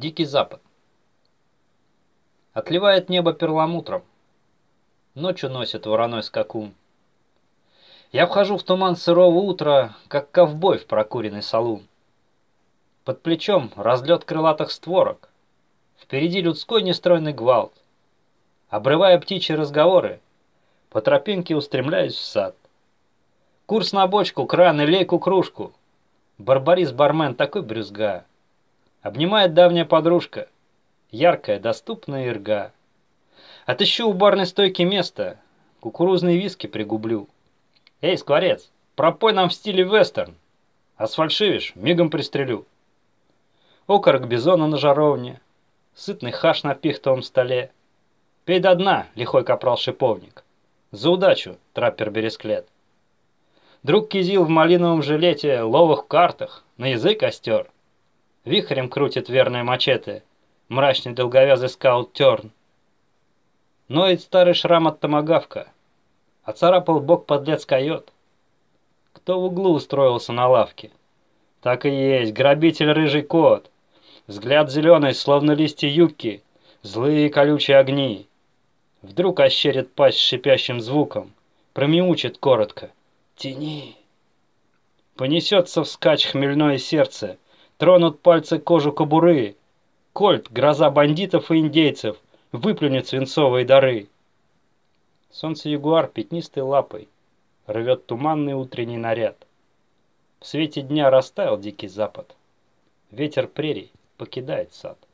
Дикий Запад. Отливает небо перламутром, ночью носит вороной скакун. Я вхожу в туман сырого утра, как ковбой в прокуренный салун. Под плечом разлет крылатых створок, впереди людской нестройный гвалт. Обрывая птичьи разговоры, по тропинке устремляюсь в сад. Курс на бочку, кран и лейку-кружку. Барбарис-бармен такой брюзга. Обнимает давняя подружка, яркая, доступная ирга. Отыщу у барной стойки место, кукурузные виски пригублю. Эй, скворец, пропой нам в стиле вестерн, а сфальшивишь, мигом пристрелю. Окорок бизона на жаровне, сытный хаш на пихтовом столе. Пей до дна, лихой капрал-шиповник, за удачу, траппер-бересклет. Друг Кизил в малиновом жилете, ловах в картах, на язык остер. Вихрем крутит верное мачете, мрачный долговязый скаут Терн. Ноет старый шрам от томагавка, оцарапал бок подлец-койот. Кто в углу устроился на лавке? Так и есть, грабитель рыжий кот. Взгляд зеленый, словно листья юбки, злые колючие огни. Вдруг ощерит пасть с шипящим звуком, промяучит коротко: «Тяни!» Понесется вскачь хмельное сердце, тронут пальцы кожу кобуры. Кольт, гроза бандитов и индейцев, выплюнет свинцовые дары. Солнце-ягуар пятнистой лапой рвет туманный утренний наряд. В свете дня растаял дикий запад. Ветер прерий покидает сад.